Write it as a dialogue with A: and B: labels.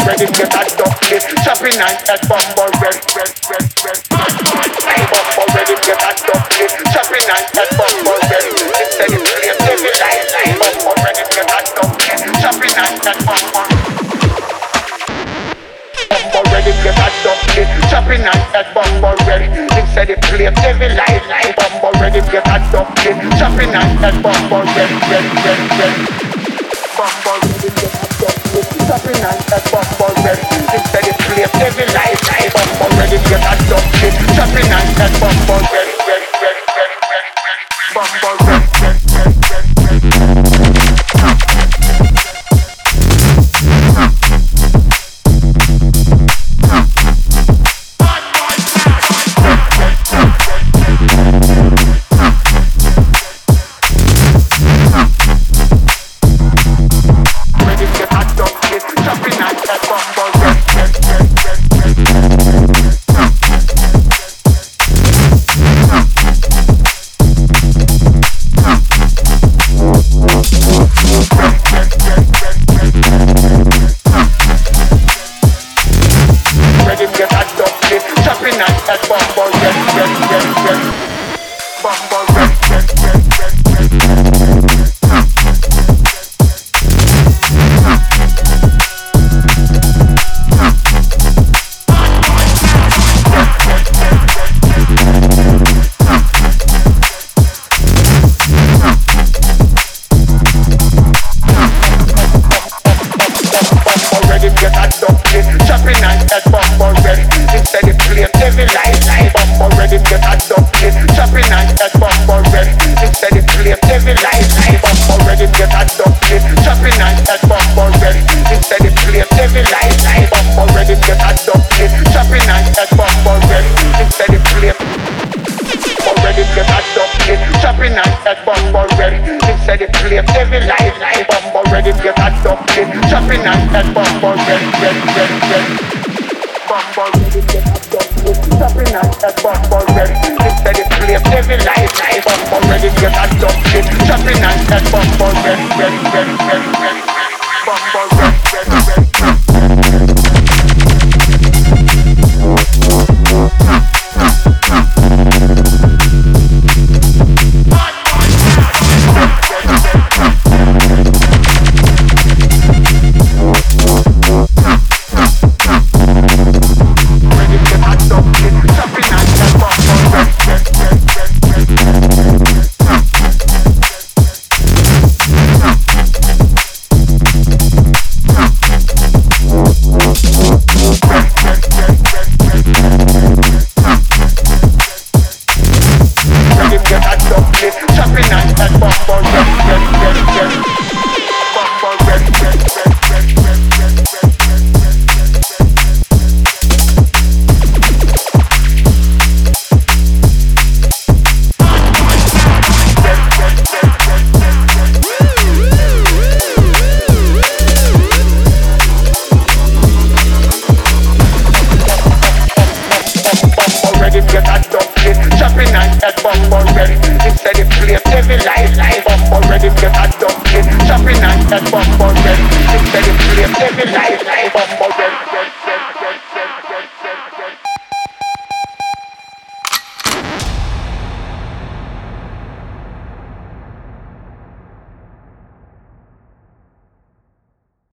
A: ready, get a ducky. Chopping and head bumper ready, bumper ready, get a ducky. Chopping and head bumper ready. Instead of play heavy line, bumper ready, get a ducky. Chopping and head bumper. Bumper ready, get a ducky. Chopping and head bumper ready. Instead of play heavy line, bumper ready, get a ducky. Chopping and head bumper ready. Bumper ready, get a ducky. Chopping and head bumper ready. Instead of play heavy line, bumper ready, get a ducky. Chopping and head bumper ready. Bumper ready. Bumper ready, instead of play heavy line, bumper